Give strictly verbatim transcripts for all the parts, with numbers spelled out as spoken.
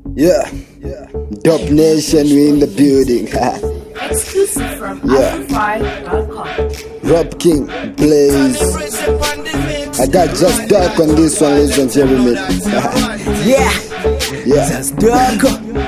Yeah, Dope Nation, we in the building. Exclusive from Yeah. Amplify dot com. Rob King, Blaze. I got just dark on this one, ladies and gentlemen. Yeah, Yeah, just dark.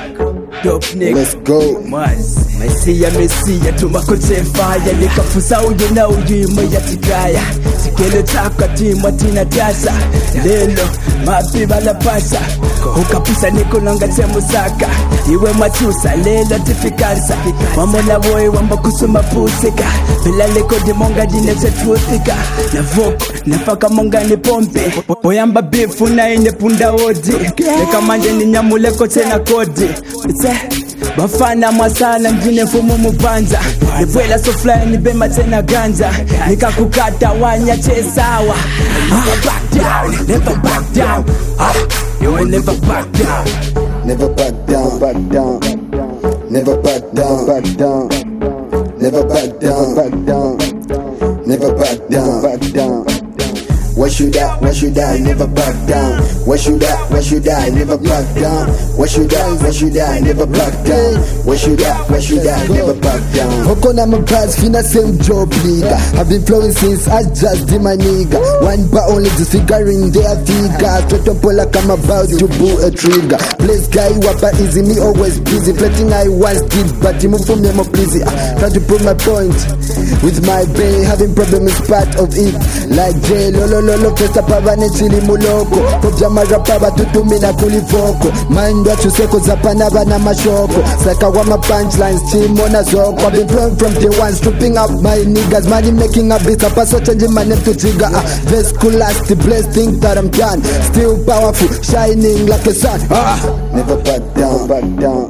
Dope nigga. let's go. Mas, Messiah, Messiah, tumakote fire. Nikafusa uyu na uyu imoya tikaya. Sikelo chakwa timu tina tiasa. Lelo, mapiba la pasa. Ukapisa niko nanga temusaka. Iwe matusa, lelo tifikansa. Wamola woe wamba kusuma pusika. Bila leko di monga dine se truthika. Na voko, nafaka monga ni pompe. Oyamba bifu na ine punda odi. Neka manje ni nyamuleko tena kodi. It's bafana masala njine fumu mupanza. Nibwela sofly ni bema tena ganja. Nikakukata wanya chesawa. Never back down, never back down. Ah, you will never back down. Never back down, back down. Never back down, back down. Never back down, back down. Never back down, back down. What should I, what should I, never back down. What should I, what should I, never back down. What should I, what should I, never back down. What should I, what should I, never back down. Hoko na mabaz, fina same job nigga. I've been flowing since I just did my nigga. One bar only disfiguring their figure. Toto pola come about to pull a trigger. Place guy wapa easy, me always busy. Plating I once did, but you move for me more busy. Uh, try to prove my point with my brain. Having problem is part of it. Like J Lolo Lolo Festa pavane chili muloko. Kujama rapaba tutumina kulivoko. Mind what you say cause apana bana mashoko. Saka wama punchlines chimo na zoko. I've been flowing from day one, stripping up my niggas. Money making a beat, up so changing my name to trigger. Uh, Best cool last, the blessed think that I'm done. Still powerful, shining like a sun. Ah. Never back down, back down.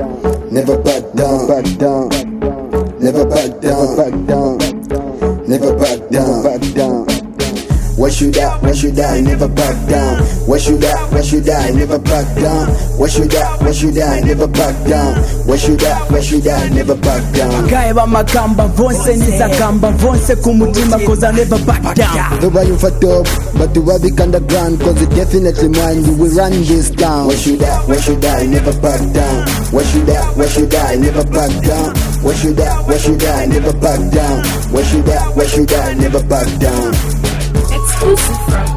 Never back down, back down. Never back down, back down. Never back down, back down. What should I, what should I, never back down. What should I, what should I, never back down. What should I, what should I, never back down. What should I, what should I, never back down. Guy ba makamba vonse niza kamba vonse kumutima cause I never back down. Though you for top, but you will be underground cause you definitely mind you will run this down. What should I, what should I, never back down. What should I, what should I, never back down. What should I, what should I, never back down. What should I, what should I, never back down. Exclusive from